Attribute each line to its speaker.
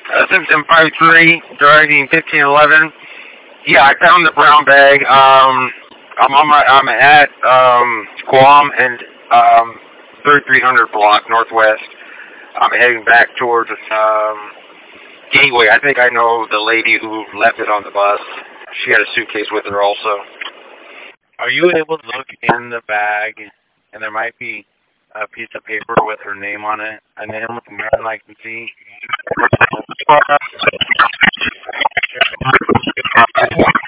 Speaker 1: Simpson 53, driving 1511. Yeah, I found the brown bag. I'm at Guam and 3300 block northwest. I'm heading back towards Gateway. I think I know the lady who left it on the bus. She had a suitcase with her also.
Speaker 2: Are you able to look in the bag, and there might be a piece of paper with her name on it, a name with a man I can see?